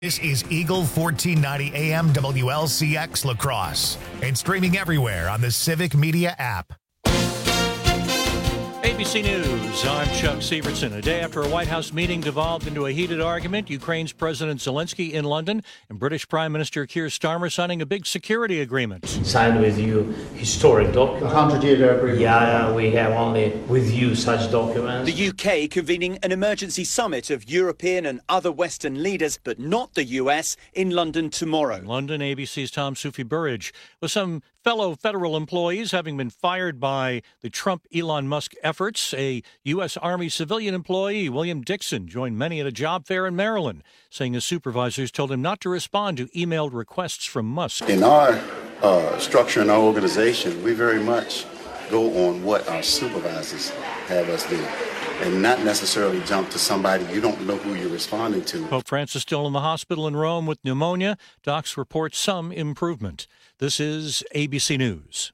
This is Eagle 1490 AM WLCX La Crosse and streaming everywhere on the Civic Media app. ABC News, I'm Chuck Sievertson. A day after a White House meeting devolved into a heated argument, Ukraine's President Zelensky in London and British Prime Minister Keir Starmer signing a big security agreement. Signed with you historic document. 100-year agreement. Yeah, we have only with you such documents. The UK convening an emergency summit of European and other Western leaders, but not the US, in London tomorrow. In London, ABC's Tom Soufi-Burridge, with some fellow federal employees having been fired by the Trump-Elon Musk efforts. A U.S. Army civilian employee, William Dixon, joined many at a job fair in Maryland, saying his supervisors told him not to respond to emailed requests from Musk. In our structure in our organization, we very much go on what our supervisors have us do, and not necessarily jump to somebody you don't know who you're responding to. Pope Francis still in the hospital in Rome with pneumonia. Docs report some improvement. This is ABC News.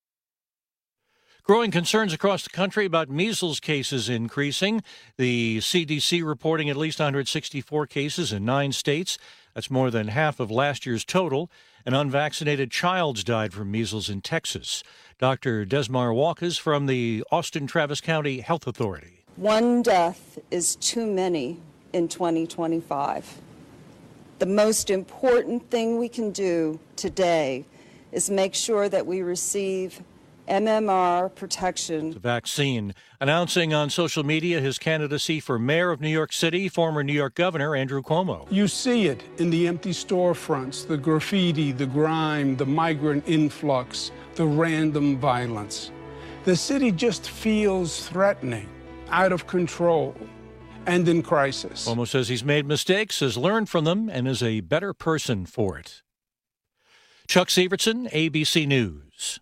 Growing concerns across the country about measles cases increasing. The CDC reporting at least 164 cases in 9 states. That's more than half of last year's total. An unvaccinated child died from measles in Texas. Dr. Desmar Walkes from the Austin-Travis County Health Authority. One death is too many in 2025. The most important thing we can do today is make sure that we receive MMR protection. The vaccine. Announcing on social media his candidacy for mayor of New York City, former New York Governor Andrew Cuomo. You see it in the empty storefronts, the graffiti, the grime, the migrant influx, the random violence. The city just feels threatening, out of control, and in crisis. Cuomo says he's made mistakes, has learned from them, and is a better person for it. Chuck Sievertson, ABC News.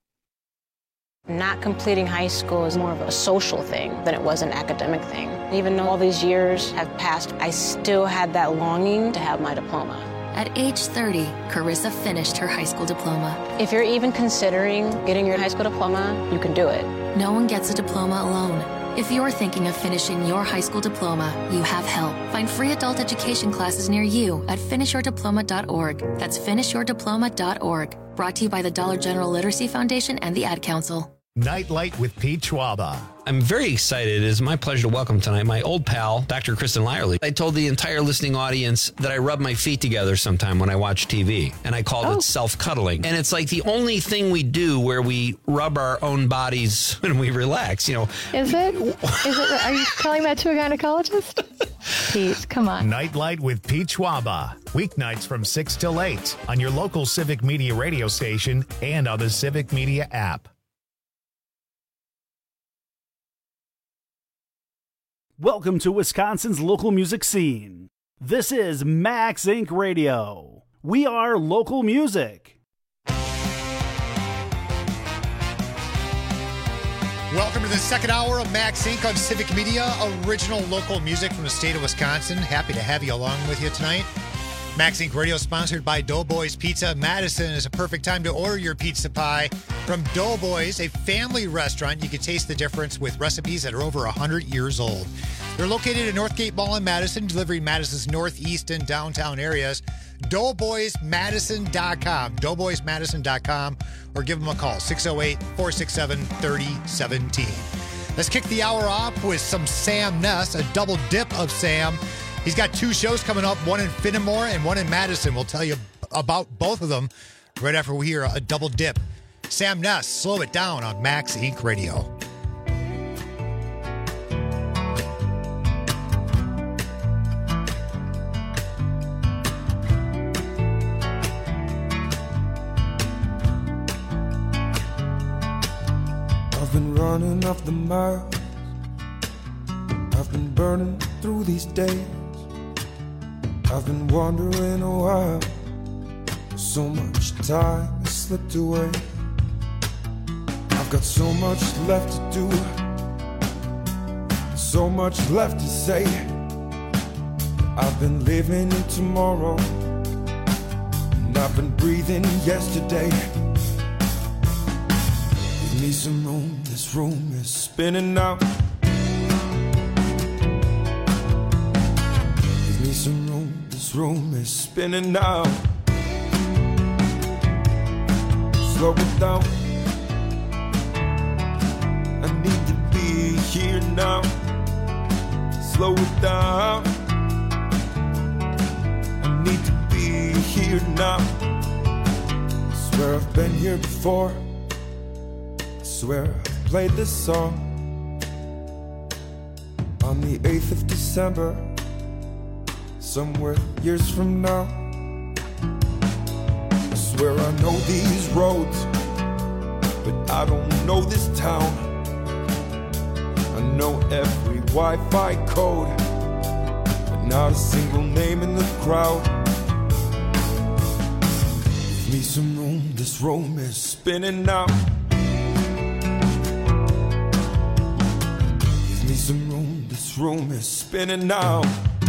Not completing high school is more of a social thing than it was an academic thing. Even though all these years have passed, I still had that longing to have my diploma. At age 30, Carissa finished her high school diploma. If you're even considering getting your high school diploma, you can do it. No one gets a diploma alone. If you're thinking of finishing your high school diploma, you have help. Find free adult education classes near you at finishyourdiploma.org. That's finishyourdiploma.org. Brought to you by the Dollar General Literacy Foundation and the Ad Council. Nightlight with Pete Schwaba. I'm very excited. It is my pleasure to welcome tonight my old pal, Dr. Kristen Lyerly. I told the entire listening audience that I rub my feet together sometime when I watch TV, and I called it self-cuddling. And it's like the only thing we do where we rub our own bodies when we relax, you know. Is it? Are you telling that to a gynecologist? Pete, come on. Nightlight with Pete Schwaba. Weeknights from 6 till 8 on your local Civic Media radio station and on the Civic Media app. Welcome to Wisconsin's local music scene. This is Max Inc. Radio. We are local music. Welcome to the second hour of Max Inc. on Civic Media, original local music from the state of Wisconsin. Happy to have you along with you tonight. Max Inc. Radio sponsored by Doughboys Pizza. Madison is a perfect time to order your pizza pie from Doughboys, a family restaurant. You can taste the difference with recipes that are over 100 years old. They're located at Northgate Mall in Madison, delivering Madison's northeast and downtown areas. DoughboysMadison.com, DoughboysMadison.com, or give them a call, 608-467-3017. Let's kick the hour off with some Sam Ness, a double dip of Sam. He's got 2 shows coming up, one in Fenimore and one in Madison. We'll tell you about both of them right after we hear a double dip. Sam Ness, Slow It Down on Max Inc. Radio. I've been running off the miles. I've been burning through these days. I've been wondering a while. So much time has slipped away. I've got so much left to do, so much left to say. I've been living in tomorrow, and I've been breathing yesterday. Give me some room, this room is spinning now. Give me some room, this this room is spinning now. Slow it down. I need to be here now. Slow it down. I need to be here now. I swear I've been here before. I swear I've played this song on the 8th of December, somewhere years from now. I swear I know these roads, but I don't know this town. I know every Wi-Fi code, but not a single name in the crowd. Give me some room, this room is spinning now. Give me some room, this room is spinning now.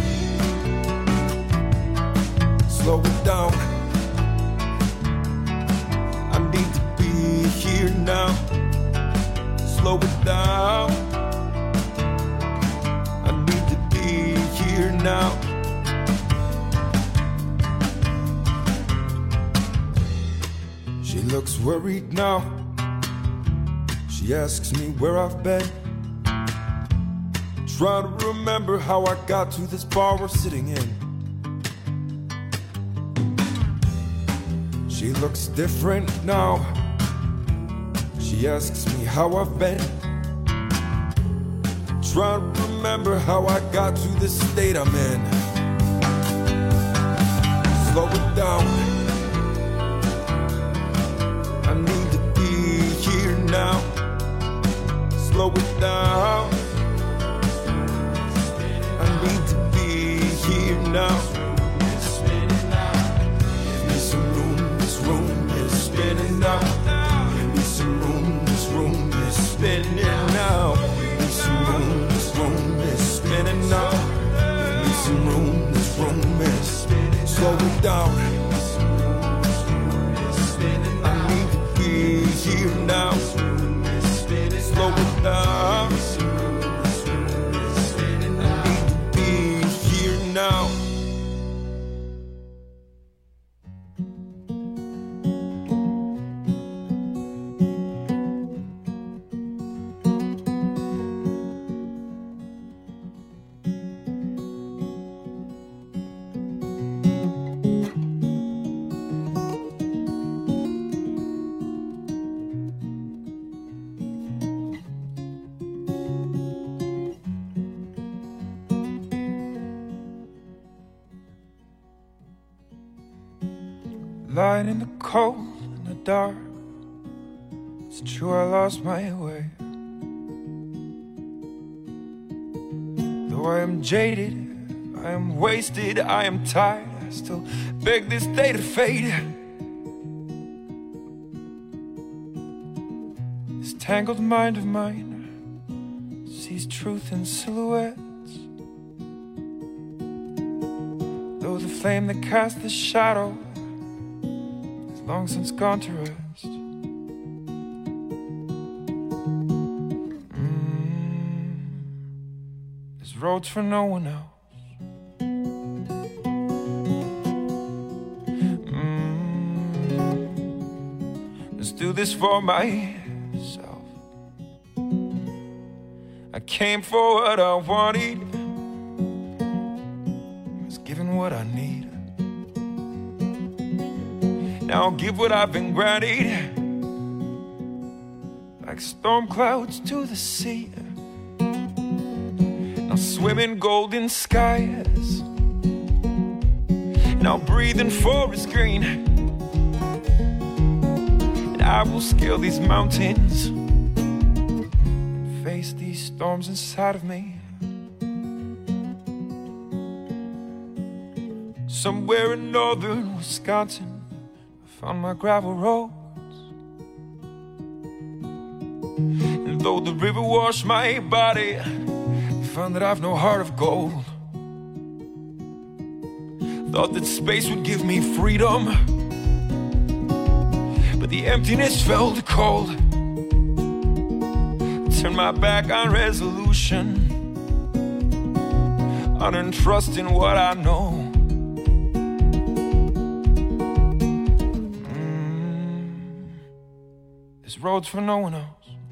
Slow it down. I need to be here now. Slow it down. I need to be here now. She looks worried now. She asks me where I've been. Trying to remember how I got to this bar we're sitting in. She looks different now. She asks me how I've been. Trying to remember how I got to this state I'm in. Slow it down. I need to be here now. Slow it down. I need to be here now. Give me some room, this room is spinning now. Give me some room, this room is spinning now. Give me some room, this room is spinning now. Give me some room, this room is spinning. Slow it down. I need to be here now. Slow it down. Now. Lying in the cold, in the dark. It's true, I lost my way. Though I am jaded, I am wasted, I am tired, I still beg this day to fade. This tangled mind of mine sees truth in silhouettes. Though the flame that casts the shadow long since gone to rest. There's roads for no one else. Let's do this for myself. I came for what I wanted. I was given what I need. Now I'll give what I've been granted, like storm clouds to the sea. I'll swim in golden skies, and I'll breathe in forest green. And I will scale these mountains and face these storms inside of me. Somewhere in northern Wisconsin, on my gravel roads, and though the river washed my body, I found that I've no heart of gold. Thought that space would give me freedom, but the emptiness felt cold. Turned my back on resolution, unearned trust in what I know. This road's for no one else.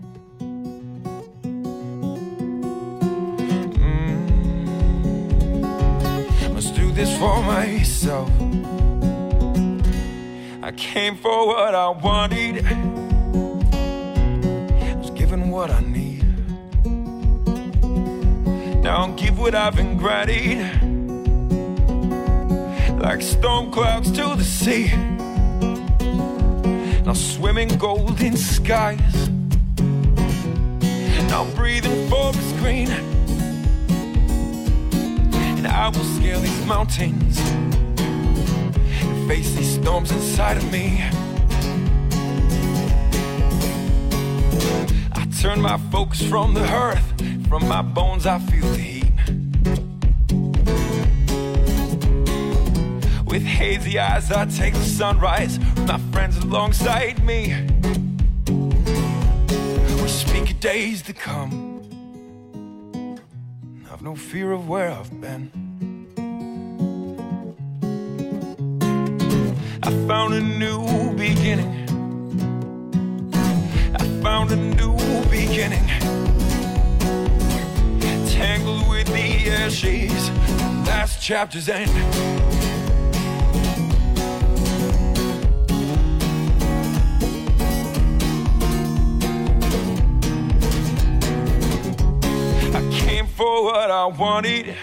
Must do this for myself. I came for what I wanted. I was given what I need. Now I'll give what I've been granted. Like storm clouds to the sea. Now swim in golden skies. Now breathing forest green. And I will scale these mountains and face these storms inside of me. I turn my focus from the earth. From my bones I feel the heat. With hazy eyes I take the sunrise. With my friends alongside me. We speak of days to come. I've no fear of where I've been. I found a new beginning. I found a new beginning. Tangled with the ashes. Last chapter's end. For what I wanted,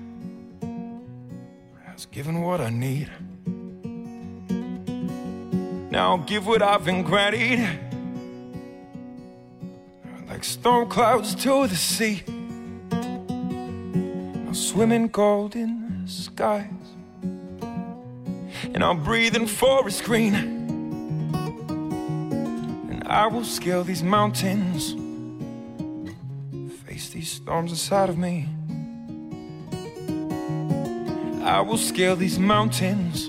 I was given what I need. Now I'll give what I've been granted. Like storm clouds to the sea. I'll swim in golden skies. And I'll breathe in forest green. And I will scale these mountains. These storms inside of me. I will scale these mountains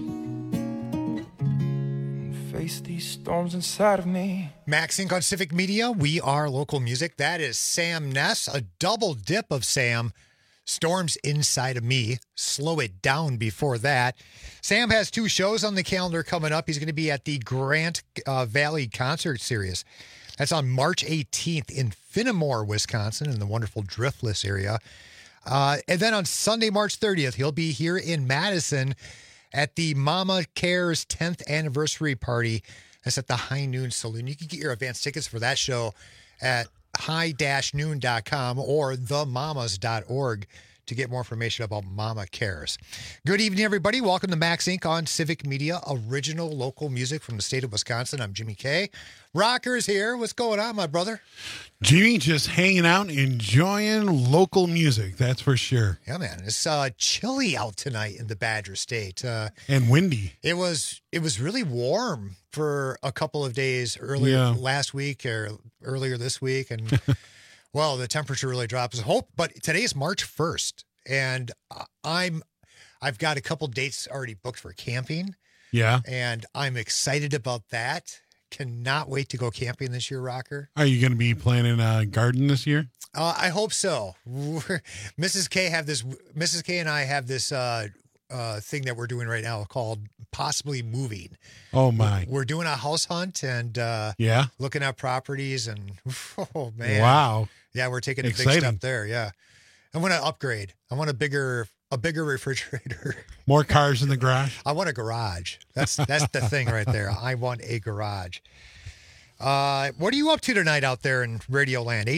and face these storms inside of me. Max Inc. on Civic Media. We are local music. That is Sam Ness, a double dip of Sam. Storms Inside of Me. Slow It Down before that. Sam has 2 shows on the calendar coming up. He's going to be at the Grant Valley Concert Series. That's on March 18th in Finnemore, Wisconsin, in the wonderful Driftless area. And then on Sunday, March 30th, he'll be here in Madison at the Mama Cares 10th anniversary party. That's at the High Noon Saloon. You can get your advance tickets for that show at high-noon.com or themamas.org to get more information about Mama Cares. Good evening, everybody. Welcome to Max Inc. on Civic Media, original local music from the state of Wisconsin. I'm Jimmy K. Rocker's here. What's going on, my brother? Jimmy, just hanging out, enjoying local music, that's for sure. Yeah, man. It's chilly out tonight in the Badger State. And windy. It was really warm for a couple of days earlier last week or earlier this week. And, well, the temperature really drops. But today is March 1st, and I've got a couple dates already booked for camping. Yeah. And I'm excited about that. Cannot wait to go camping this year, Rocker. Are you going to be planting a garden this year? I hope so. Mrs. K and I have this thing that we're doing right now called Possibly Moving. Oh my! We're doing a house hunt and looking at properties and oh man, wow! Yeah, we're taking a big step there. Yeah, I want to upgrade. I want a bigger refrigerator. More cars in the garage. I want a garage. That's the thing right there. I want a garage. What are you up to tonight out there in Radio Land?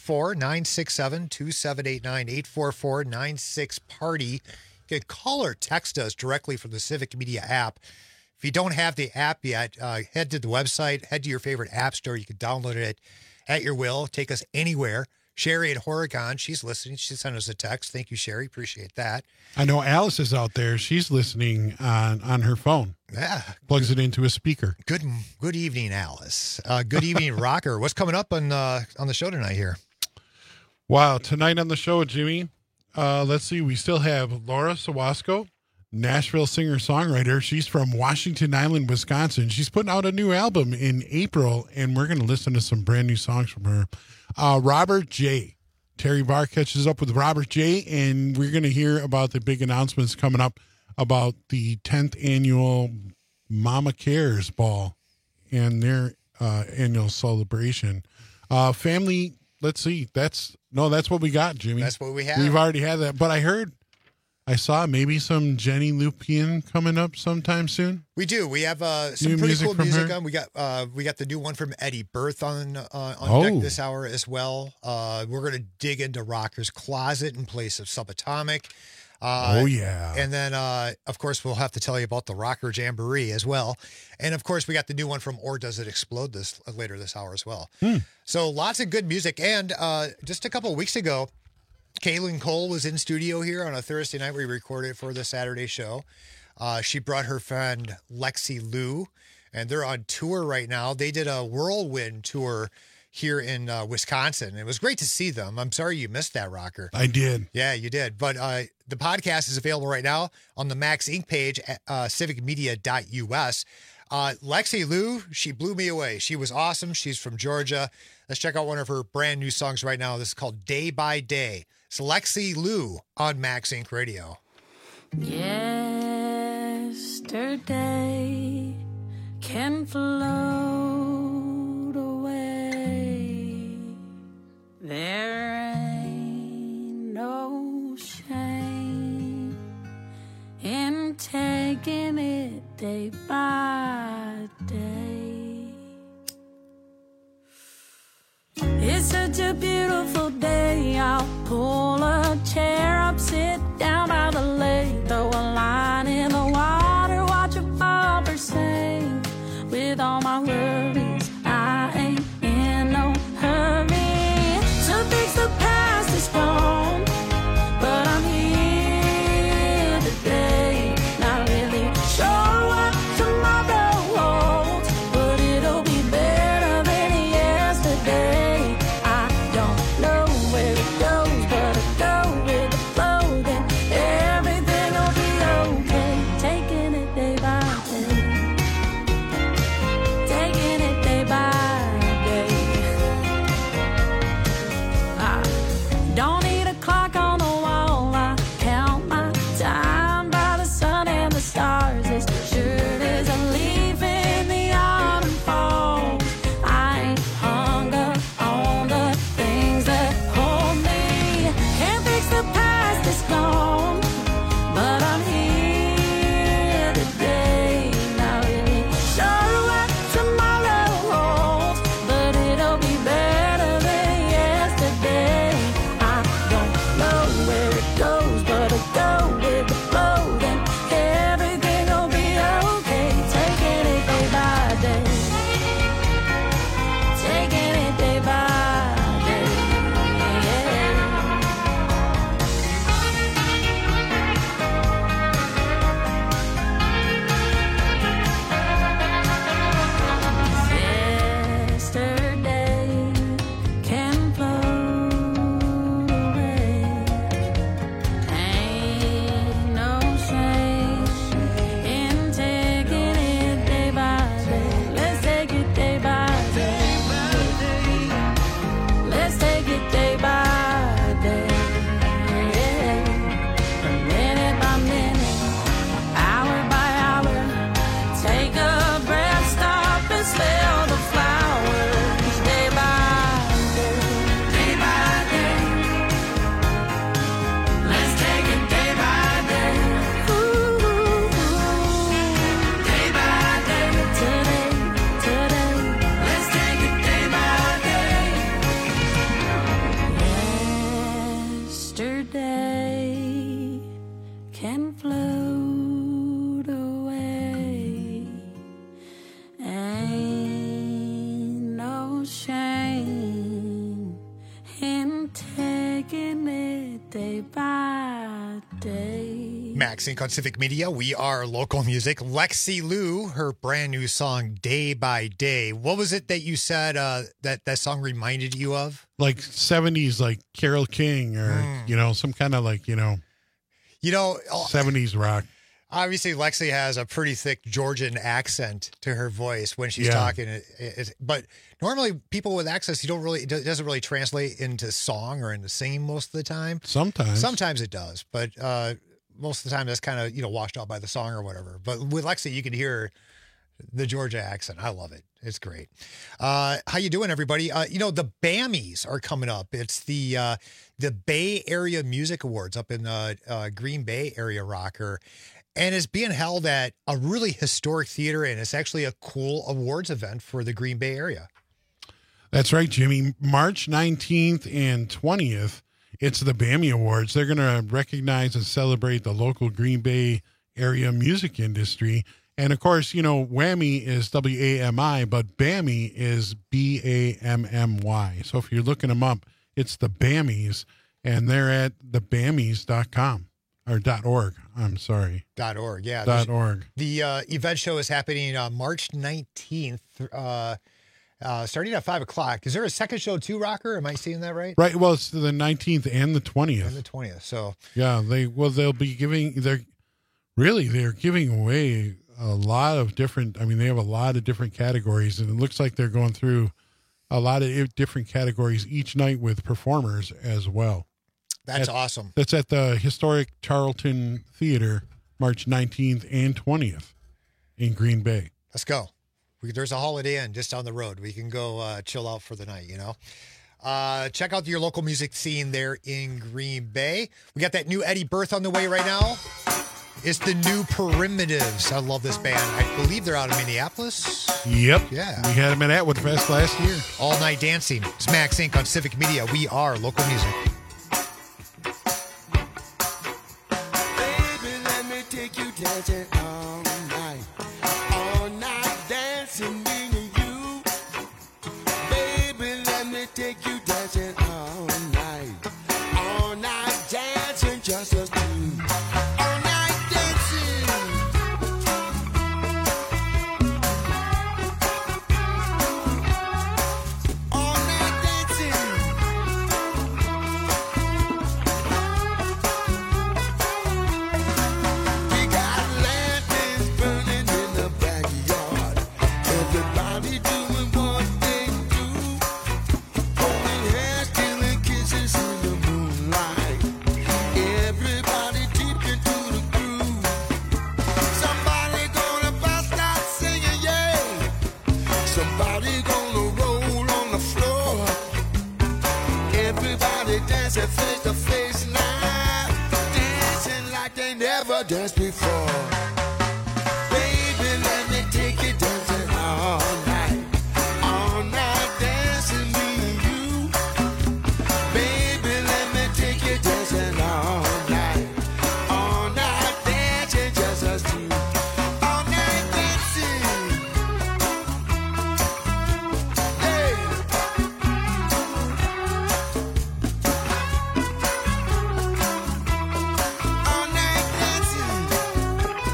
844-967-2789, 844-96-PARTY. You can call or text us directly from the Civic Media app. If you don't have the app yet, head to the website, head to your favorite app store. You can download it at your will. Take us anywhere. Sherry at Oregon, she's listening. She sent us a text. Thank you, Sherry. Appreciate that. I know Alice is out there. She's listening on her phone. Yeah. Plugs it into a speaker. Good evening, Alice. Good evening, Rocker. What's coming up on the show tonight here? Wow. Tonight on the show, Jimmy, let's see. We still have Laura Sawasco, Nashville singer-songwriter. She's from Washington Island, Wisconsin. She's putting out a new album in April, and we're going to listen to some brand new songs from her. Robert J. Terry Barr catches up with Robert J., and we're going to hear about the big announcements coming up about the 10th annual Mama Cares Ball. And they're annual celebration. Family, let's see. That's what we got, Jimmy. That's what we have. We've already had that. But I saw maybe some Jenny Lupien coming up sometime soon. We do. We have some New pretty music cool from music her? on. We got the new one from Eddie Berth on Oh. deck this hour as well. We're going to dig into Rocker's Closet in place of Subatomic. Oh, yeah. And then, of course, we'll have to tell you about the Rocker Jamboree as well. And, of course, we got the new one from Or Does It Explode later this hour as well. So lots of good music. And just a couple of weeks ago, Kaylin Cole was in studio here on a Thursday night. We recorded for the Saturday show. She brought her friend Lexi Lou, and they're on tour right now. They did a whirlwind tour here in Wisconsin. It was great to see them. I'm sorry you missed that, Rocker. I did. Yeah, you did. But the podcast is available right now on the Max Inc. page at civicmedia.us. Lexi Lou, she blew me away. She was awesome. She's from Georgia. Let's check out one of her brand new songs right now. This is called Day by Day. It's Lexi Lou on Max Inc. Radio. Yesterday can float away. There ain't no shame in taking it day by day. It's such a beautiful day. I'll pull a chair up, sit down by the lake, throw a line in the water, watch a bobber sing. With all my worries, I ain't in no hurry. Some things the past is gone, but I'm here today. Not really sure what tomorrow holds, but it'll be better than yesterday. I don't know where it goes, but I go with the flow. Then everything will be okay. Taking it day by day. Taking it day by day. I don't need a clock on the wall. I count my time by the sun and the stars. As sure as a leaf in the autumn falls. I ain't hung up on the things that hold me. Can't fix the past, it's gone, but I'm here today. Not really sure what tomorrow holds, but it'll be better than yesterday. I don't know where it goes, but I go with the flow. Then everything will be okay. Taking it day by day. Taking it day by day. Yesterday can float away. Ain't no shame in taking it day by day. Let's take it day by day. Let's take it day by day. Minute by minute, hour by hour. Take a breath, stop and smell the flowers. Day by day. Day by day. Let's take it day by day. Ooh, day by day. Today. Let's take it day by day. Yesterday can float away. Ain't no shame in taking it day by day. Max Inc. on Civic Media. We are local music. Lexi Lou, her brand new song, Day by Day. What was it that you said that song reminded you of? Like 70s, like Carole King or, some kind of like, 70s rock. Obviously, Lexi has a pretty thick Georgian accent to her voice when she's Yeah. talking. But normally, people with accents, it doesn't really translate into song or into singing most of the time. Sometimes it does, but most of the time that's kind of washed out by the song or whatever. But with Lexi, you can hear The Georgia accent. I love it. It's great. How you doing, everybody? The BAMIs are coming up. It's the Bay Area Music Awards up in Green Bay area rocker. And it's being held at a really historic theater, and it's actually a cool awards event for the Green Bay area. That's right, Jimmy. March 19th and 20th, it's the BAMI Awards. They're going to recognize and celebrate the local Green Bay area music industry. And, of course, WAMI is W-A-M-I, but BAMI is B-A-M-M-Y. So if you're looking them up, it's the BAMIs, and they're at thebamis.com. Or .org. I'm sorry. .org, yeah. .org. The event show is happening on March 19th, starting at 5 o'clock. Is there a second show too, Rocker? Am I seeing that right? Right. Well, it's the 19th and the 20th. And the 20th. So yeah, they'll be giving. They're giving away a lot of different. I mean, they have a lot of different categories, and it looks like they're going through a lot of different categories each night with performers as well. That's awesome. That's at the historic Charlton Theater, March 19th and 20th in Green Bay. Let's go. There's a Holiday Inn just down the road. We can go chill out for the night, Check out your local music scene there in Green Bay. We got that new Eddie Berth on the way right now. It's the new Primitives. I love this band. I believe they're out of Minneapolis. Yep. Yeah. We had them at Atwood Fest last year. All night dancing. It's Max Inc. on Civic Media. We are local music. Dancing all night dancing me and you. Baby, let me take you dancing all night dancing just us two. All night dancing. All night dancing. We got lanterns burning in the backyard. Everybody doing what they do. Holding hands, stealing kisses in the moonlight. Everybody deep into the groove. Somebody gonna bust out singing, yeah. Somebody gonna roll on the floor. Everybody dancing face to face now. Dancing like they never danced before. Baby, let me take you dancing all night dancing me and you. Baby, let me take you dancing all night dancing just us two. All night dancing, yeah. All night dancing.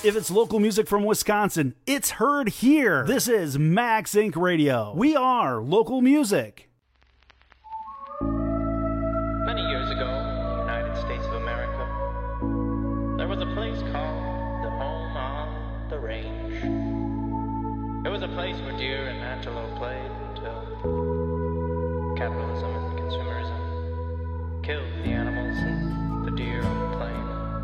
If it's local music from Wisconsin, it's heard here. This is Max Inc. Radio. We are local music. Many years ago in the United States of America, there was a place called the Home on the Range. It was a place where deer and antelope played until capitalism and consumerism killed the animals and the deer on the plain.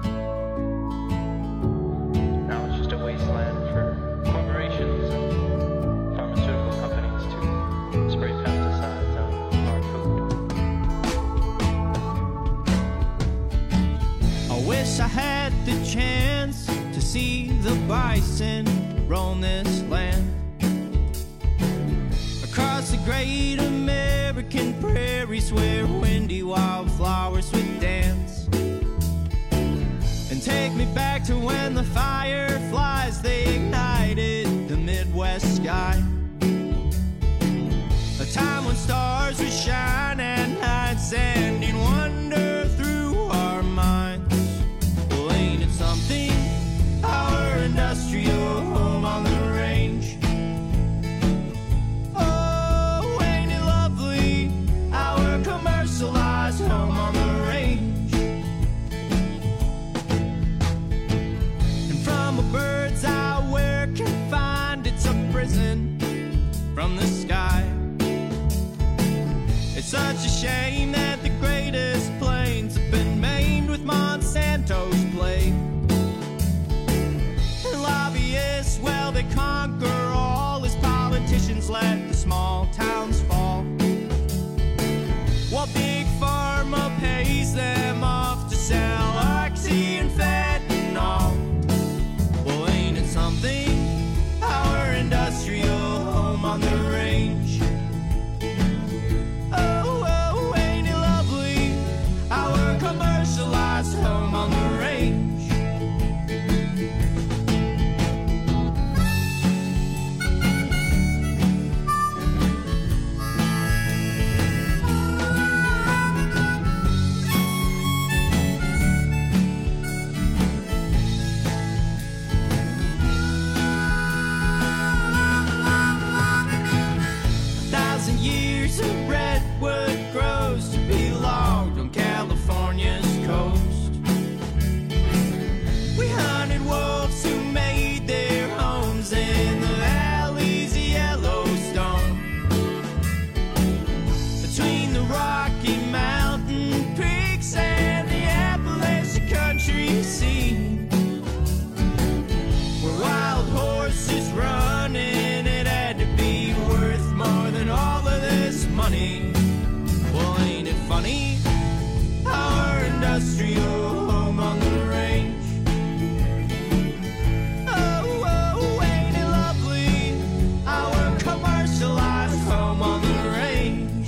Now it's just a wasteland for corporations and pharmaceutical companies to spray pesticides on our food. I wish I had the chance to see the bison roam this land. Across the great American prairies where windy wildflowers would dance. And take me back to when the fireflies, they ignited the Midwest sky. A time when stars would shine at night, sending wonder through our minds. Well, ain't it something, our industrial home on the range? Oh, ain't it lovely, our commercialized home on the range? And from a bird's eye where confined, it's a prison from the sky. It's such a shame that the greatest plains have been maimed with Monsanto's blade. And lobbyists, well, they conquer all as politicians let the small towns fall. While Big Pharma pays them off to sell oxy and fentanyl. Well, ain't it something, our industrial home on the range? Oh, ain't it lovely, our commercialized home on the range? Years of redwood grows to be logged on California's coast. We hunted wolves who made their homes in the valleys of Yellowstone. Between the Rocky Mountain peaks and the Appalachian country scene, where wild horses running, it had to be worth more than all of this money. Well, ain't it funny, our industrial home on the range? Oh, ain't it lovely, our commercialized home on the range?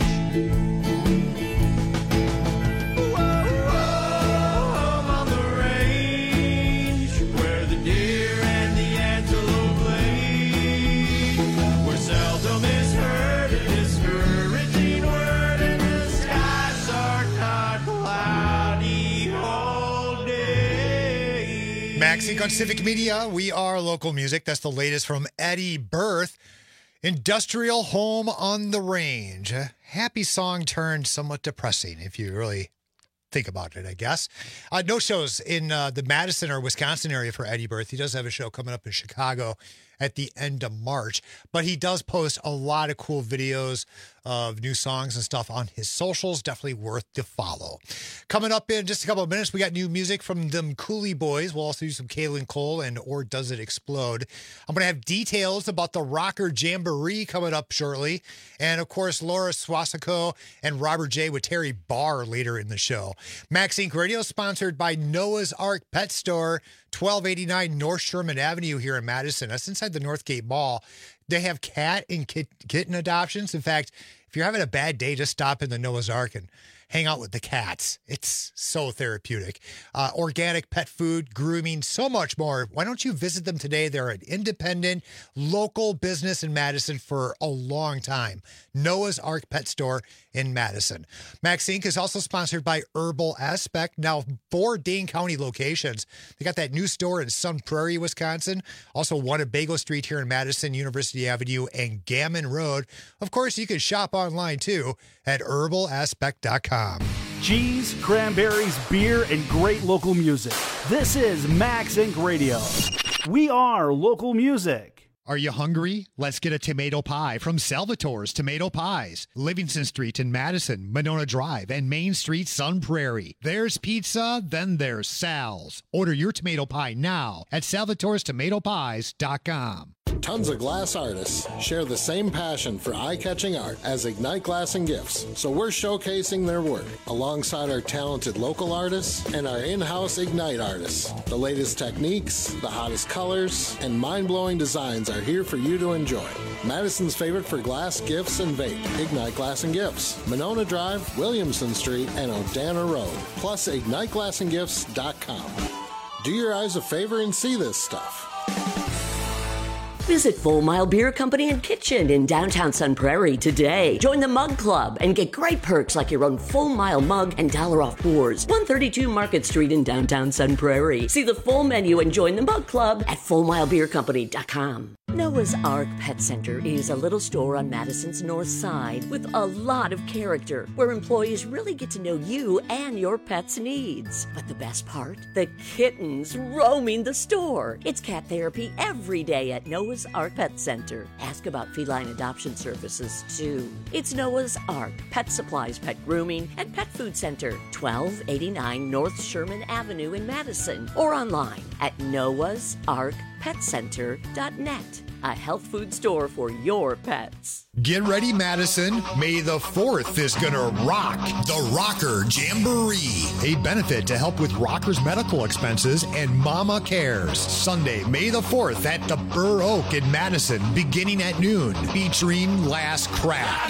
Home on the range, where the deer and the antelope play, where seldom is heard a discouraging word, and the skies are not cloudy all day. Max Inc. on Civic Media. We are local music. That's the latest from Eddie Berth. Industrial Home on the Range. A happy song turned somewhat depressing, if you really think about it, I guess. No shows in the Madison or Wisconsin area for Eddie Berth. He does have a show coming up in Chicago at the end of March, but he does post a lot of cool videos of new songs and stuff on his socials. Definitely worth to follow. Coming up in just a couple of minutes, we got new music from them Cooley Boys. We'll also do some Kaylin Cole and Or Does It Explode. I'm going to have details about the Rocker Jamboree coming up shortly. And of course, Laura Swasako and Robert J. with Terry Barr later in the show. Max Inc. Radio sponsored by Noah's Ark Pet Store, 1289 North Sherman Avenue here in Madison. That's inside the Northgate Mall. They have cat and kitten adoptions. In fact, if you're having a bad day, just stop in the Noah's Ark and hang out with the cats. It's so therapeutic. Organic pet food, grooming, so much more. Why don't you visit them today? They're an independent, local business in Madison for a long time. Noah's Ark Pet Store in Madison. Max Inc. is also sponsored by Herbal Aspect. Now, 4 Dane County locations. They got that new store in Sun Prairie, Wisconsin. Also one at Bagel Street here in Madison, University Avenue, and Gammon Road. Of course, you can shop online too at herbalaspect.com. Cheese, cranberries, beer, and great local music. This is Max Inc. Radio. We are local music. Are you hungry? Let's get a tomato pie from Salvatore's Tomato Pies. Livingston Street in Madison, Monona Drive, and Main Street, Sun Prairie. There's pizza, then there's Sal's. Order your tomato pie now at salvatorestomatopies.com. Tons of glass artists share the same passion for eye-catching art as Ignite Glass and Gifts, so we're showcasing their work alongside our talented local artists and our in-house Ignite artists. The latest techniques, the hottest colors, and mind-blowing designs are here for you to enjoy. Madison's favorite for glass, gifts, and vape, Ignite Glass and Gifts, Monona Drive, Williamson Street, and Odana Road, plus IgniteGlassandGifts.com. Do your eyes a favor and see this stuff. Visit Full Mile Beer Company and Kitchen in downtown Sun Prairie today. Join the Mug Club and get great perks like your own Full Mile mug and $1 off pours. 132 Market Street in downtown Sun Prairie. See the full menu and join the Mug Club at FullMileBeerCompany.com. Noah's Ark Pet Center is a little store on Madison's north side with a lot of character, where employees really get to know you and your pet's needs. But the best part? The kittens roaming the store. It's cat therapy every day at Noah's Ark Pet Center. Ask about feline adoption services, too. It's Noah's Ark Pet Supplies, Pet Grooming, and Pet Food Center, 1289 North Sherman Avenue in Madison, or online at noahsarkpetcenter.net. A health food store for your pets. Get ready, Madison. May the 4th is gonna rock the Rocker Jamboree, a benefit to help with rockers' medical expenses and Mama Cares. Sunday, May the 4th at the Burr Oak in Madison, beginning at noon, featuring Last Crack,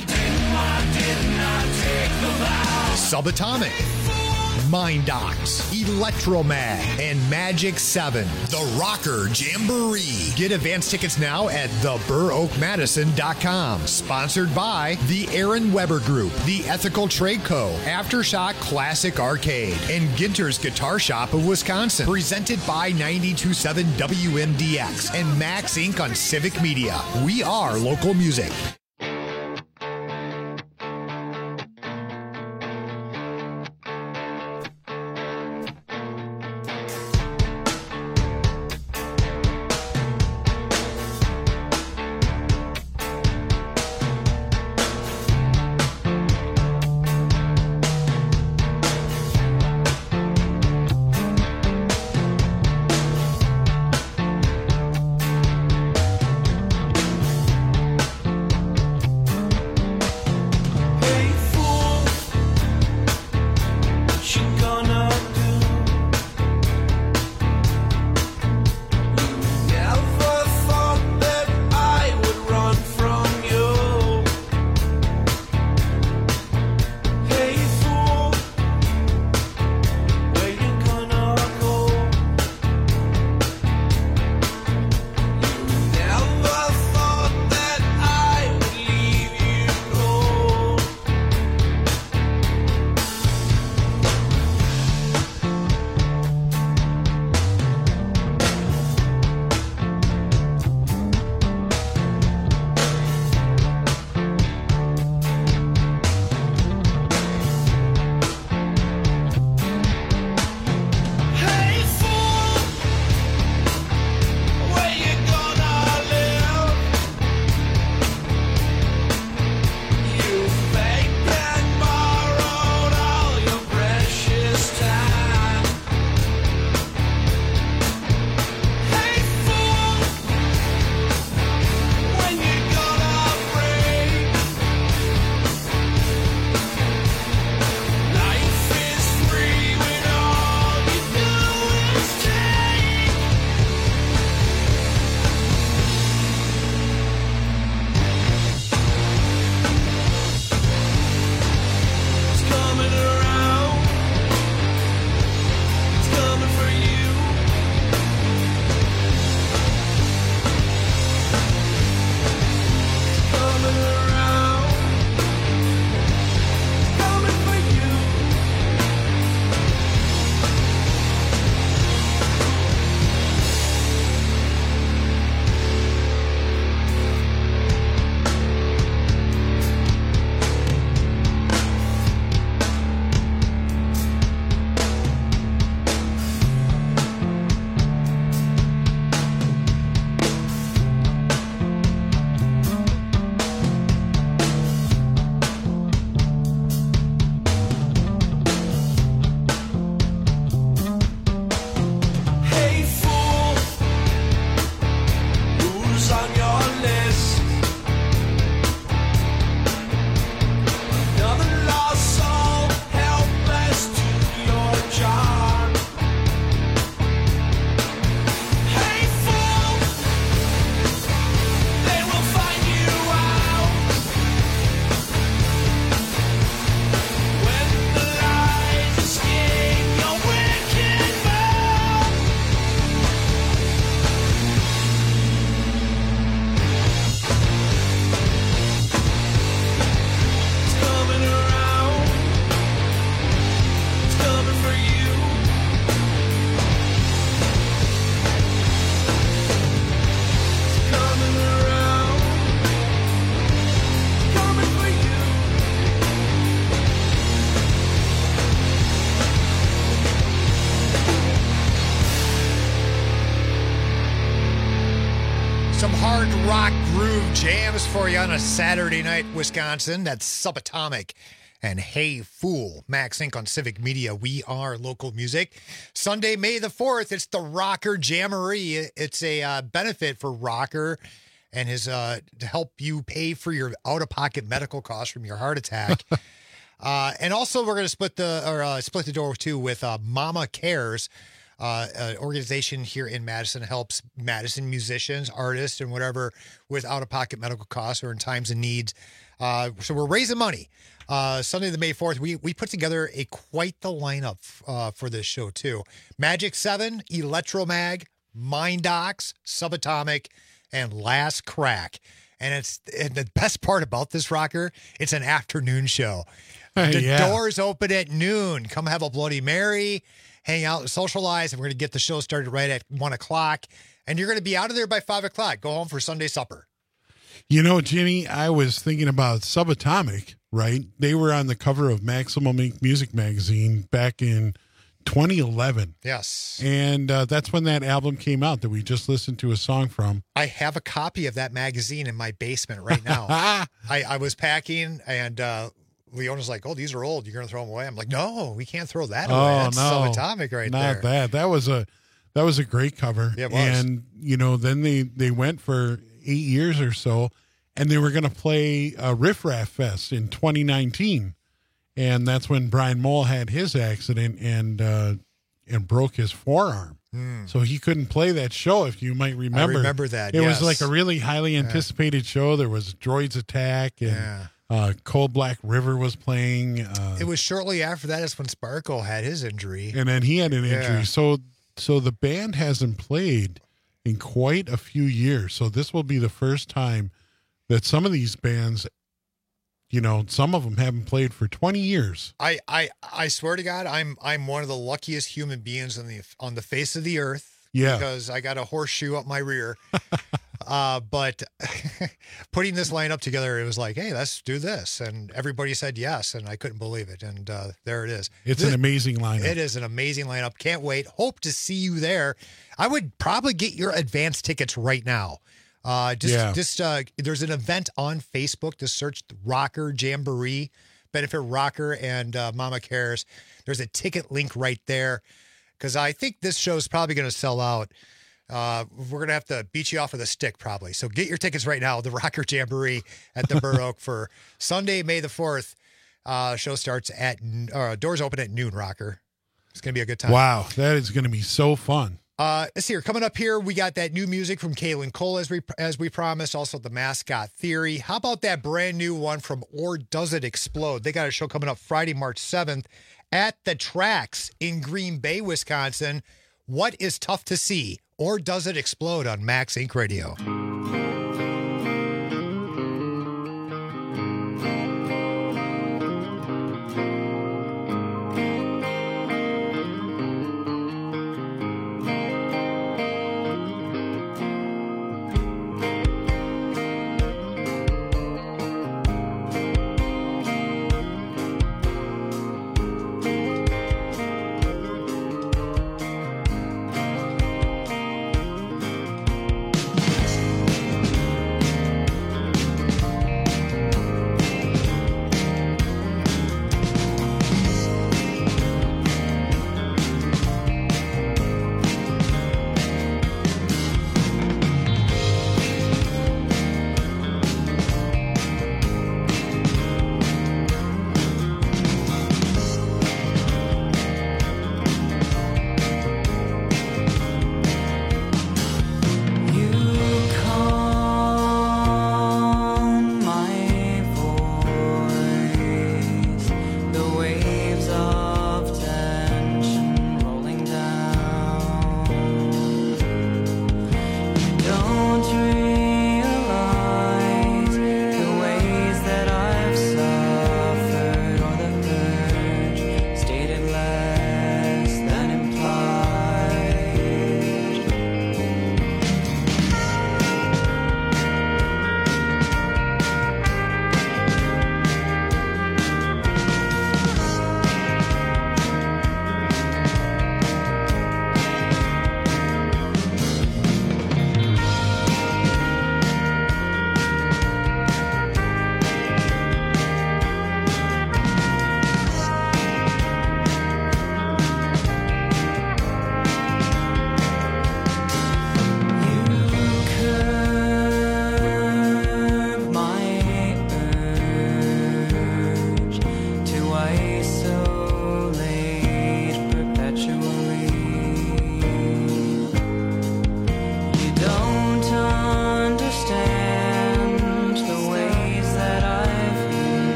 Subatomic, Mind Docs, Electromag, and Magic 7. The Rocker Jamboree. Get advance tickets now at theburroakmadison.com. Sponsored by the Aaron Weber Group, the Ethical Trade Co., Aftershock Classic Arcade, and Ginter's Guitar Shop of Wisconsin. Presented by 92.7 WMDX and Max Inc. on Civic Media. We are local music. some hard rock groove jams for you on a Saturday night, Wisconsin. That's Subatomic and Hey Fool. Max Inc. on Civic Media. We are local music. Sunday, May the 4th, it's the Rocker Jamboree. It's a benefit for Rocker and his to help you pay for your out-of-pocket medical costs from your heart attack. And also, we're going to split the door too with Mama Cares, an organization here in Madison, helps Madison musicians, artists, and whatever with out-of-pocket medical costs or in times of need. So we're raising money. Sunday, the May 4th, we put together quite the lineup for this show too. Magic 7, Electromag, Mindox, Subatomic, and Last Crack. And the best part about this, Rocker, it's an afternoon show. The doors open at noon. Come have a Bloody Mary, hang out and socialize, and we're going to get the show started right at 1 o'clock. And you're going to be out of there by 5 o'clock. Go home for Sunday supper. You know, Jimmy, I was thinking about Subatomic, right? They were on the cover of Maximum Ink Music Magazine back in 2011. Yes. And that's when that album came out that we just listened to a song from. I have a copy of that magazine in my basement right now. I was packing, and Leona's like, "Oh, these are old. You're going to throw them away?" I'm like, "No, we can't throw that away. That's Subatomic right there." Not that. That was a great cover. Yeah, it was. And, you know, then they went for 8 years or so, and they were going to play Riff Raff Fest in 2019. And that's when Brian Moll had his accident and broke his forearm. So he couldn't play that show, if you might remember. I remember that, It was like a really highly anticipated show. There was Droids Attack, and Cold Black River was playing. It was shortly after that is when Sparko had his injury. And then he had an injury. So the band hasn't played in quite a few years. So this will be the first time that some of these bands, you know, some of them haven't played for 20 years. I swear to God, I'm one of the luckiest human beings on the face of the earth. Yeah. Because I got a horseshoe up my rear. But putting this lineup together, it was like, hey, let's do this. And everybody said yes, and I couldn't believe it. And there it is. It's an amazing lineup. It is an amazing lineup. Can't wait. Hope to see you there. I would probably get your advance tickets right now. There's an event on Facebook. Just search Rocker Jamboree, benefit Rocker and Mama Cares. There's a ticket link right there because I think this show is probably going to sell out. We're going to have to beat you off with a stick probably. So get your tickets right now. The Rocker Jamboree at the Burr Oak for Sunday, May the 4th. Show starts doors open at noon, Rocker. It's going to be a good time. Wow. That is going to be so fun. Let's see here. Coming up here, we got that new music from Kaylin Cole as we promised. Also, the Mascot Theory. How about that brand new one from Or Does It Explode? They got a show coming up Friday, March 7th at the Tracks in Green Bay, Wisconsin. What is tough to see? Or Does It Explode on Max Inc. Radio?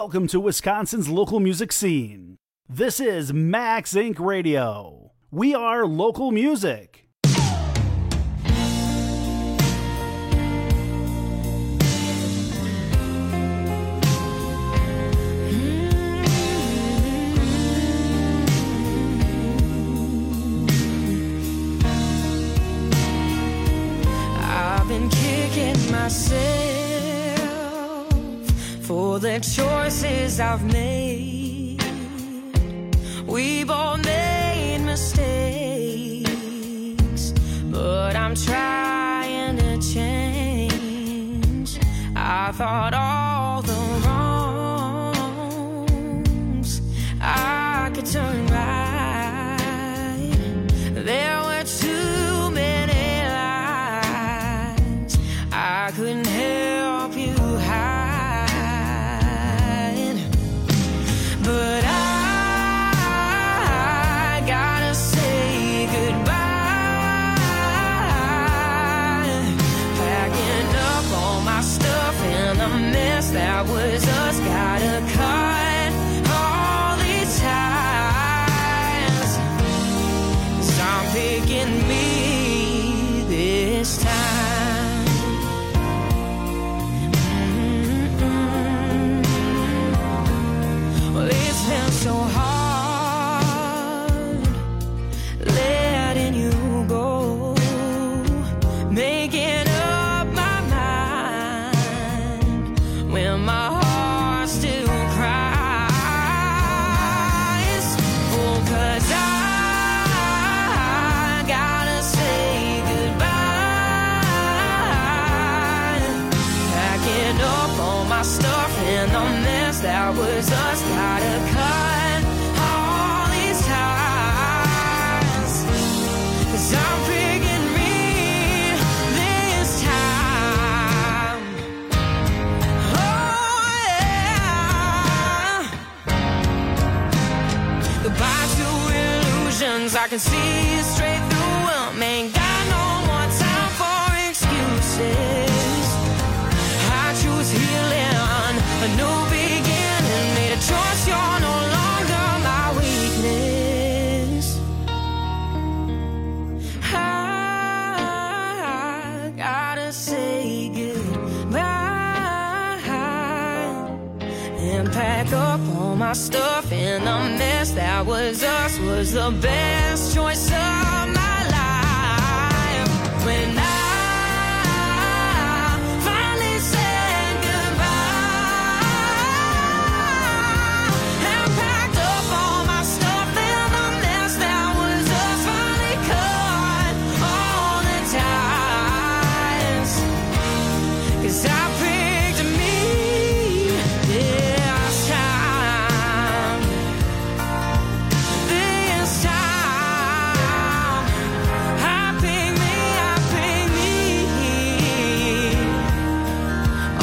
Welcome to Wisconsin's local music scene. This is Max Inc. Radio. We are local music. I've been kicking myself for the choices I've made. We both made mistakes, but I'm trying to change. I thought all the wrongs I could turn right. There were too many lies I couldn't help you hide, but I gotta say goodbye. Packing up all my stuff in the mess that was us. Gotta cut all these ties, 'cause I'm picking me this time. Well, it's been so hard letting you go, making up my mind when my heart still cries. Oh, 'cause I gotta say goodbye. Packing up all my stuff in the mess that was us. Gotta cut all these ties, 'cause I'm picking me this time. Oh yeah. Goodbye to illusions, I can see straight through them. Ain't got no more time for excuses. I choose healing, a new beginning. Made a choice, you're no longer my weakness. I gotta say goodbye and pack up all my stuff in the mess that was us. Was the best choice of my life. When I finally said goodbye and packed up all my stuff in the mess that was us. Finally cut all the ties, 'cause I picked me this time. This time I picked me, I picked me. Oh,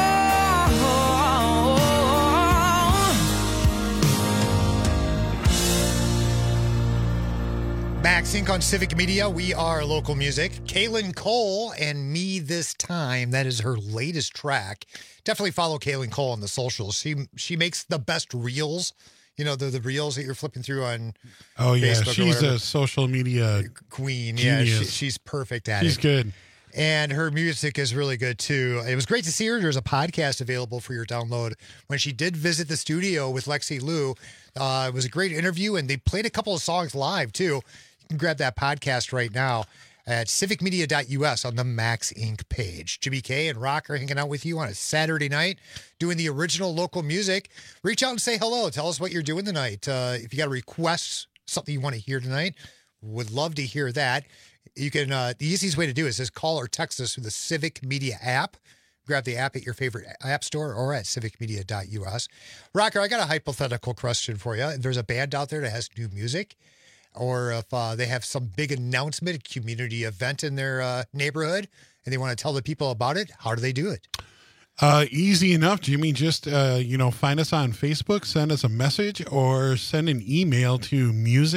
Max Inc. on Civic Media. We are local music. Kaylin Cole and Me This Time. That is her latest track. Definitely follow Kaylin Cole on the socials. She makes the best reels. You know, the reels that you're flipping through on Oh, yeah. Facebook or She's whatever. a social media queen. genius. Yeah, she's perfect at it. She's good. And her music is really good too. It was great to see her. There's a podcast available for your download when she did visit the studio with Lexi Lou. It was a great interview, and they played a couple of songs live too. You can grab that podcast right now at civicmedia.us on the Max Inc. page. Jimmy K and Rock are hanging out with you on a Saturday night doing the original local music. Reach out and say hello. Tell us what you're doing tonight. If you got a request, something you want to hear tonight, would love to hear that. You can, the easiest way to do it is just call or text us through the Civic Media app. Grab the app at your favorite app store or at civicmedia.us. Rocker, I got a hypothetical question for you. If there's a band out there that has new music, or if they have some big announcement, a community event in their neighborhood, and they want to tell the people about it, how do they do it? Easy enough, Jimmy. Just, find us on Facebook, send us a message, or send an email to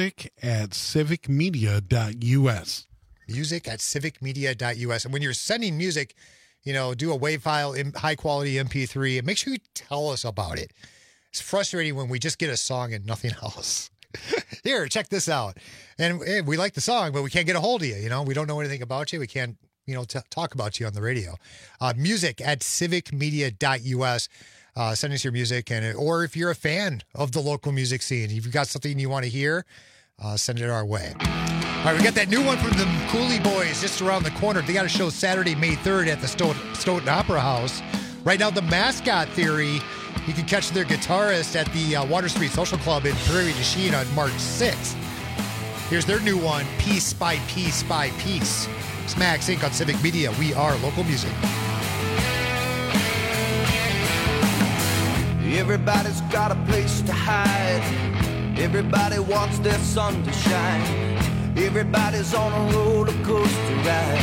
music@civicmedia.us. Music@civicmedia.us. And when you're sending music, do a WAV file, high quality MP3, and make sure you tell us about it. It's frustrating when we just get a song and nothing else. Here, check this out. And we like the song, but we can't get a hold of you. You know, we don't know anything about you. We can't, talk about you on the radio. Music at civicmedia.us. Send us your music, or if you're a fan of the local music scene, if you've got something you want to hear, send it our way. All right, we got that new one from the Cooley Boys just around the corner. They got a show Saturday, May 3rd at the Stoughton Opera House. Right now, the Mascot Theory. You can catch their guitarist at the Water Street Social Club in Prairie du Chien on March 6th. Here's their new one, Piece by Piece by Piece. It's Max Inc. on Civic Media. We are local music. Everybody's got a place to hide. Everybody wants their sun to shine. Everybody's on a roller coaster ride.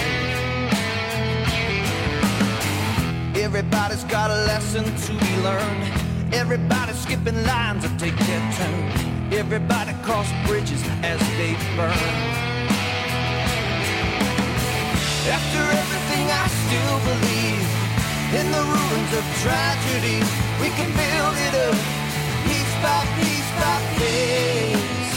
Everybody's got a lesson to be learned. Everybody's skipping lines to take their turn. Everybody cross bridges as they burn. After everything I still believe in the ruins of tragedy. We can build it up piece by piece by piece.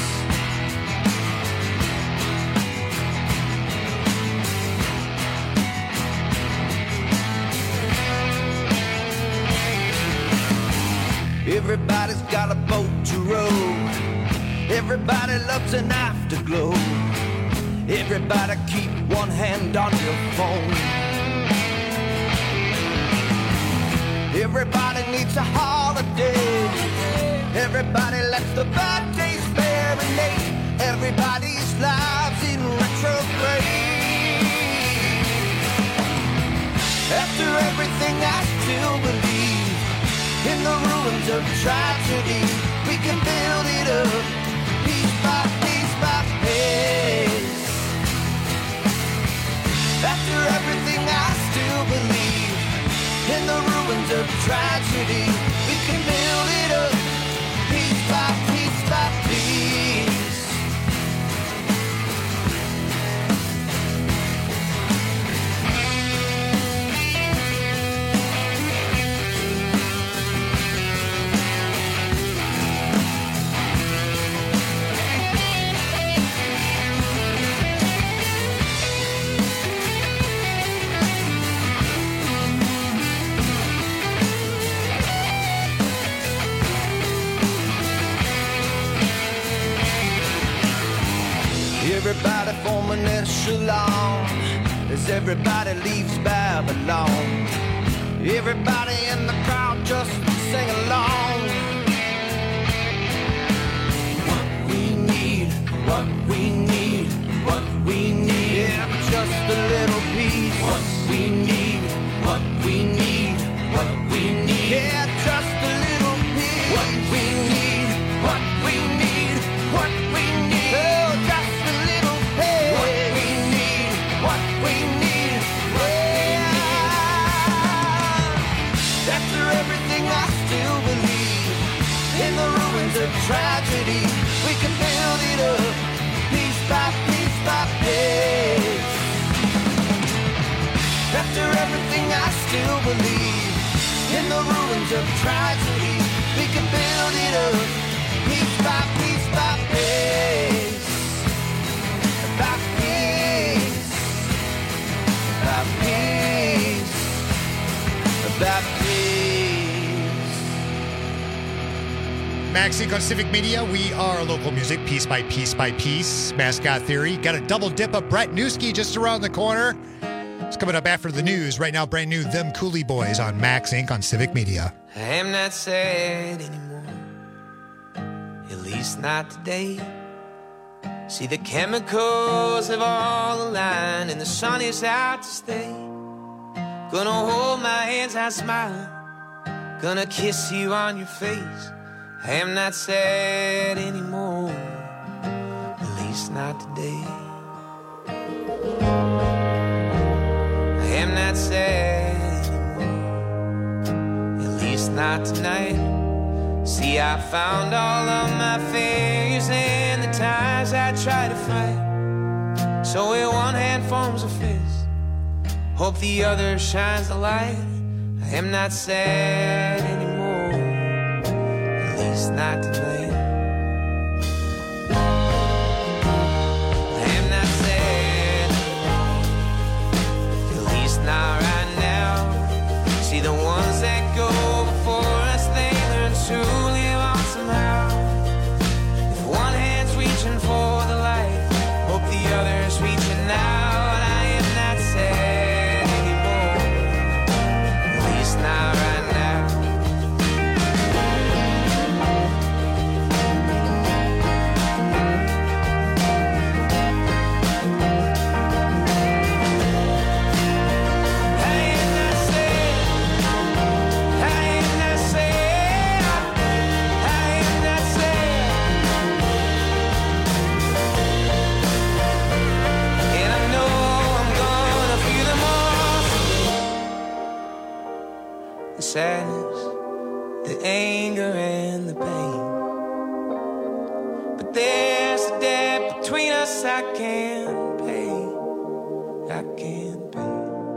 Everybody's got a boat to row. Everybody loves an afterglow. Everybody keep one hand on your phone. Everybody needs a holiday. Everybody lets the bad days marinate. Everybody's lives in retrograde. After everything I still believe in the ruins of tragedy. We can build it up piece by piece by piece. After everything I still believe in the ruins of tragedy. We can build it up piece by piece by piece. Everybody form an echelon as everybody leaves Babylon. Everybody in the crowd just sing along. What we need, what we need, what we need. Yeah, just a little piece. What we need, what we need, what we need. Yeah, just a little piece. What we need, what we need, what we need. Oh, just a little piece. What we need, what we need, yeah. After everything I still believe in the ruins of tragedy. We can build it up piece by piece by piece. After everything I still believe in the ruins of tragedy. We can build it up piece by piece by piece. By piece. By piece. By piece. Maxi on Civic Media. We are local music, piece by piece by piece. Mascot Theory. Got a double dip of Brett Newski just around the corner. It's coming up after the news. Right now, brand new, Them Cooley Boys on Max Inc. on Civic Media. I am not sad anymore, at least not today. See, the chemicals have all aligned and the sun is out to stay. Gonna hold my hands out smiling, gonna kiss you on your face. I am not sad anymore, at least not today. I am not sad anymore, at least not tonight. See, I found all of my failures and the times I tried to fight. So where one hand forms a fist, hope the other shines the light. I am not sad anymore, at least not today. I am not sad, at least not right now. See the ones that go before us, they learn to live on somehow. If one hand's reaching for the light, hope the other's reaching out. I am not sad anymore, at least not right now. The sadness, the anger, and the pain. But there's a debt between us I can't pay. I can't pay.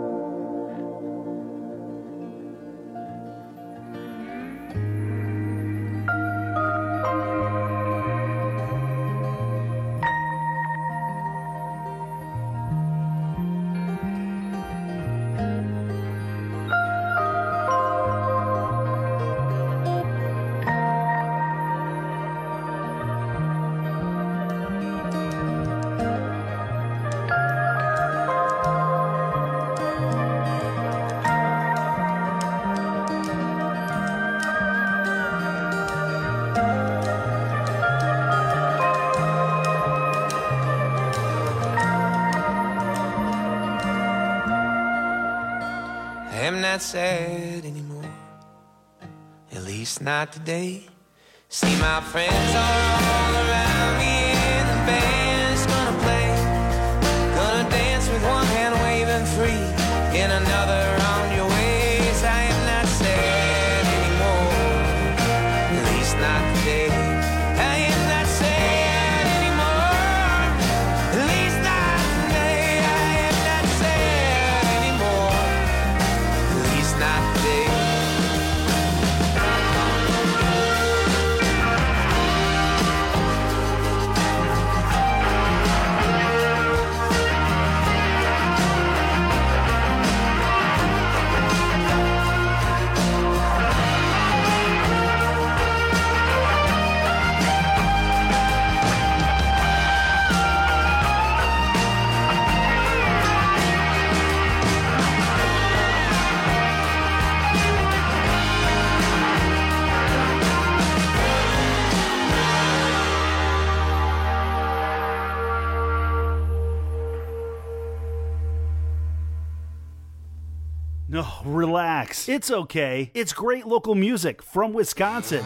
Not sad anymore, at least not today. See my friends are all around me and the band's gonna play. Gonna dance with one hand waving free and another on your ways. I am not sad anymore, at least not today. I am not sad anymore, at least not today. I am not sad anymore, not today. No, relax. It's okay. It's great local music from Wisconsin.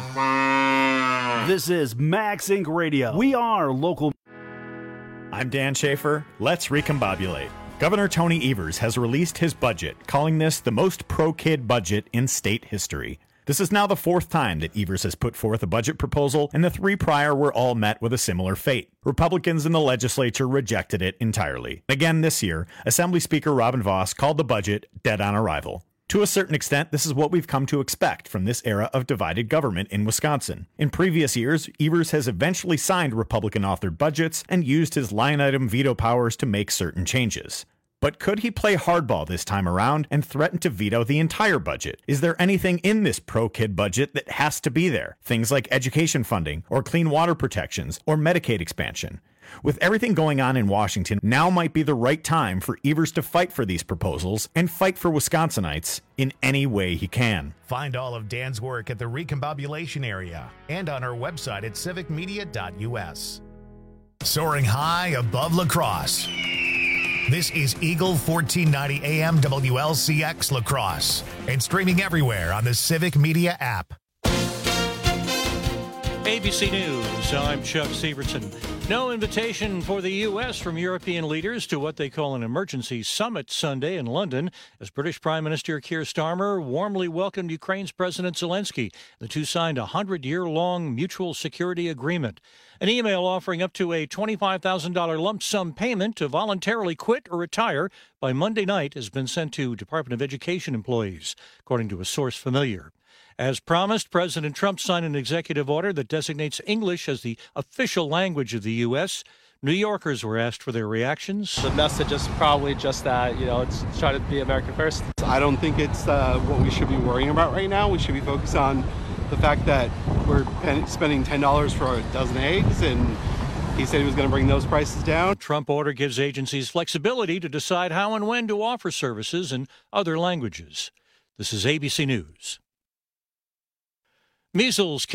This is Max Inc. Radio. We are local. I'm Dan Schaefer. Let's recombobulate. Governor Tony Evers has released his budget, calling this the most pro-kid budget in state history. This is now the fourth time that Evers has put forth a budget proposal, and the three prior were all met with a similar fate. Republicans in the legislature rejected it entirely. Again this year, Assembly Speaker Robin Vos called the budget dead on arrival. To a certain extent, this is what we've come to expect from this era of divided government in Wisconsin. In previous years, Evers has eventually signed Republican-authored budgets and used his line-item veto powers to make certain changes. But could he play hardball this time around and threaten to veto the entire budget? Is there anything in this pro-kid budget that has to be there? Things like education funding, or clean water protections, or Medicaid expansion. With everything going on in Washington, now might be the right time for Evers to fight for these proposals and fight for Wisconsinites in any way he can. Find all of Dan's work at the Recombobulation Area and on our website at civicmedia.us. Soaring high above La Crosse. This is Eagle 1490 AM WLCX La Crosse and streaming everywhere on the Civic Media app. ABC News, I'm Chuck Severson. No invitation for the U.S. from European leaders to what they call an emergency summit Sunday in London, as British Prime Minister Keir Starmer warmly welcomed Ukraine's President Zelensky. The two signed a 100-year-long mutual security agreement. An email offering up to a $25,000 lump sum payment to voluntarily quit or retire by Monday night has been sent to Department of Education employees, according to a source familiar. As promised, President Trump signed an executive order that designates English as the official language of the U.S. New Yorkers were asked for their reactions. The message is probably just that, it's try to be America first. I don't think it's what we should be worrying about right now. We should be focused on the fact that we're spending $10 for a dozen eggs, and he said he was going to bring those prices down. The Trump order gives agencies flexibility to decide how and when to offer services in other languages. This is ABC News. Measles